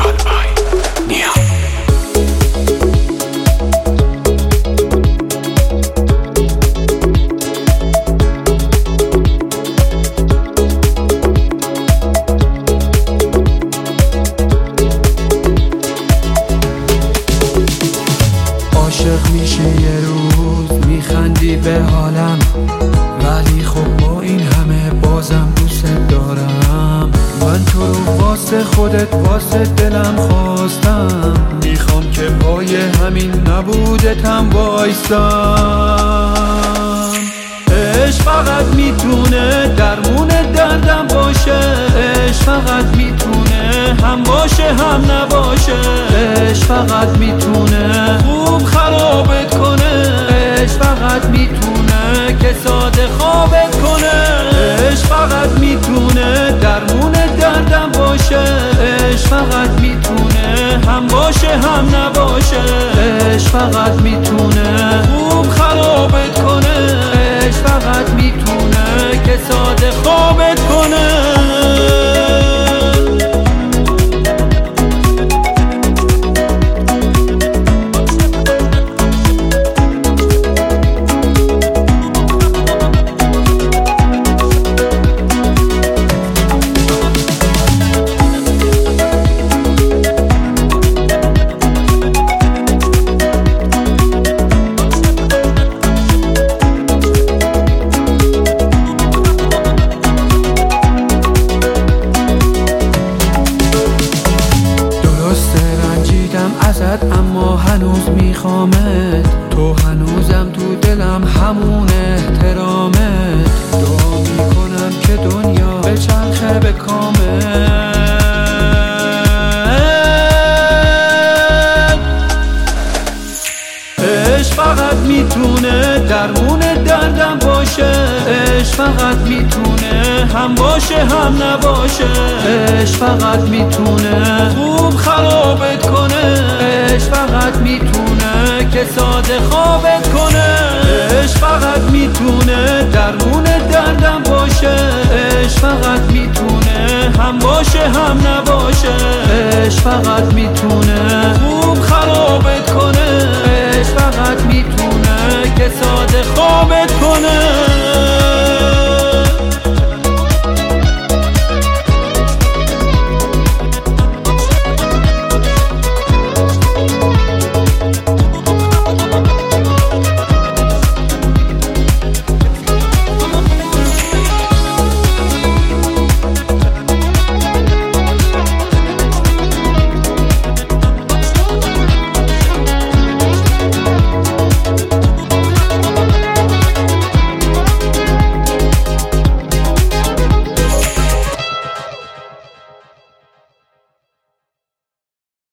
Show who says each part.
Speaker 1: عاشق میشه یه روز میخندی به حالم، ولی خب با این همه بازم دوست دارم. من تو رو واسه خودت واسه دلم خواستم، میخوام که پای همین نبودتم وایستم. عشق فقط میتونه درمون دردم باشه، عشق فقط میتونه هم باشه هم نباشه، عشق فقط میتونه خوب خرابت کنه، عشق فقط میتونه که ساده خوابت کنه، عشق فقط میتونه درمون دردم باشه، عشق فقط میتونه هم باشه هم نباشه، عشق فقط میتونه خوب خرابت کنه، عشق فقط میتونه که ساده خوابت کنه. اما هنوز میخوامت، تو هنوزم تو دلم همون احترامت. دعا میکنم که دنیا به چرخه به کامت. عشق فقط میتونه درمون دردم باشه، عشق فقط میتونه هم باشه هم نباشه، عشق فقط میتونه خوب خرابت کنه، عشق فقط میتونه که ساده خوابت کنه، عشق فقط میتونه درمون دردم باشه، عشق فقط میتونه هم باشه هم نباشه، عشق فقط میتونه